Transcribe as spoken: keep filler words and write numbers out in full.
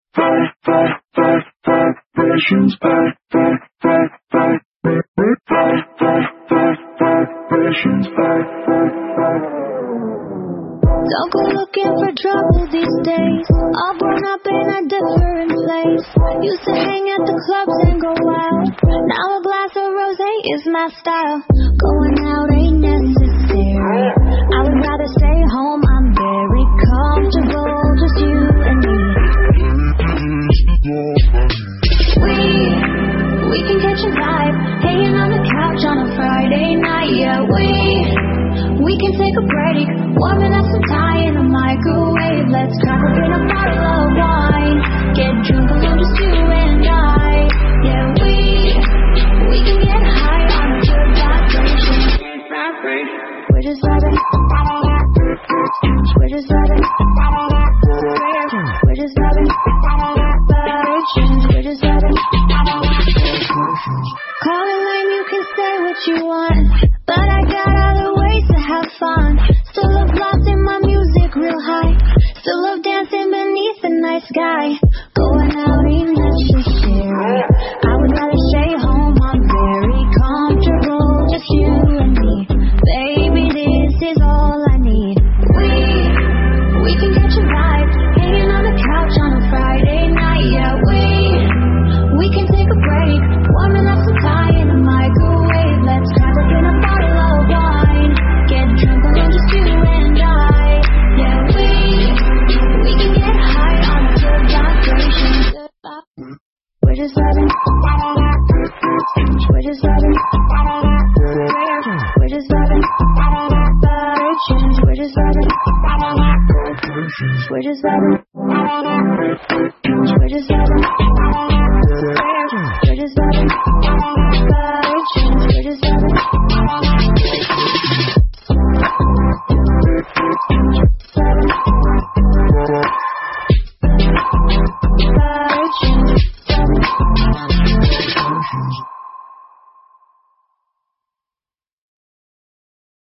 Vibrations, vibrations, Don't go looking for trouble these days. All grown up in a different place. Used to hang at the clubs and go wild. Now a glass of rosé is my style. Going out ain't necessary. I would rather stay home. I'm very comfortable, just you and me. We, we can catch a vibe, hanging on the couch on a Friday night. Yeah, we, we can take a break, warming up some Thai in the microwave. Let's crack open a bottle of wine, get drunk alone, just you and I. Yeah, we, we can get high on a good vibration. We're just vibing, we're just vibing, we're just vibing, vibrations, we're just vibing. Call it lame, you can say what you want, but I got other ways to have fun. Still love blasting my music real high. Still love dancing beneath the night sky. Going out ain't necessary. I would rather stay home. I'm very comfortable, just you and me. Baby, this is all I need. We, we can catch a vibe, hanging on the couch on a Friday night. Yeah, we, we can take a break, warming up some Thai in the microwave. Let's crack open a bottle of wine, get drunk alone, just you and I. Yeah, we, we can get high on a good vibration. We're just vibing, we're just vibing, we're just vibing, vibrations, we're just vibing, we're just vibing.